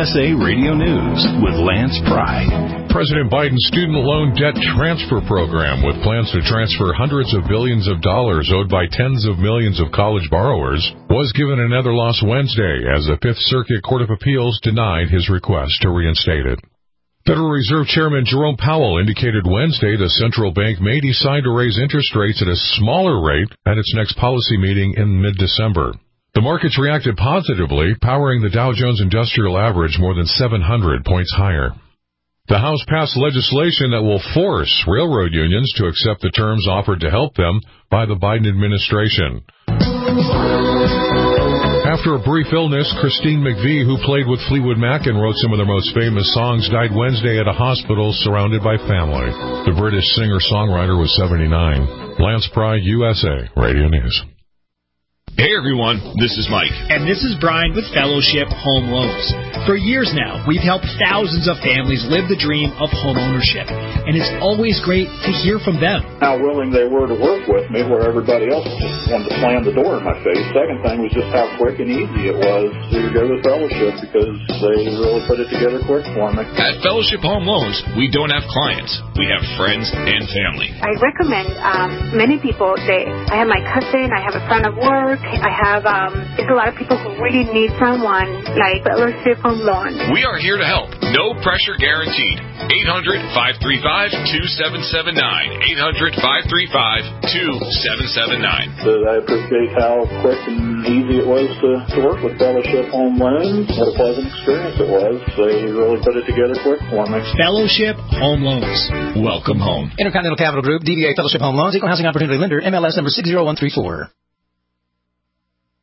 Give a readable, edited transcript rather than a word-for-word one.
USA Radio News with Lance Pry. President Biden's student loan debt transfer program, with plans to transfer hundreds of billions of dollars owed by tens of millions of college borrowers, was given another loss Wednesday as the Fifth Circuit Court of Appeals denied his request to reinstate it. Federal Reserve Chairman Jerome Powell indicated Wednesday the central bank may decide to raise interest rates at a smaller rate at its next policy meeting in mid-December. The markets reacted positively, powering the Dow Jones Industrial Average more than 700 points higher. The House passed legislation that will force railroad unions to accept the terms offered to help them by the Biden administration. After a brief illness, Christine McVie, who played with Fleetwood Mac and wrote some of their most famous songs, died Wednesday at a hospital surrounded by family. The British singer-songwriter was 79. Lance Pry, USA Radio News. Hey everyone, this is Mike. And this is Brian with Fellowship Home Loans. For years now, we've helped thousands of families live the dream of home ownership. And it's always great to hear from them. How willing they were to work with me where everybody else just wanted to slam the door in my face. Second thing was just how quick and easy it was to go to Fellowship because they really put it together quick for me. At Fellowship Home Loans, we don't have clients. We have friends and family. I recommend many people. I have my cousin, I have a friend at work. I have there's a lot of people who really need someone like Fellowship Home Loans. We are here to help. No pressure guaranteed. 800-535-2779. 800-535-2779. So I appreciate how quick and easy it was to work with Fellowship Home Loans. What a pleasant experience it was. They really put it together quick for me. Fellowship Home Loans. Welcome home. Intercontinental Capital Group, DBA Fellowship Home Loans, Equal Housing Opportunity Lender, MLS number 60134.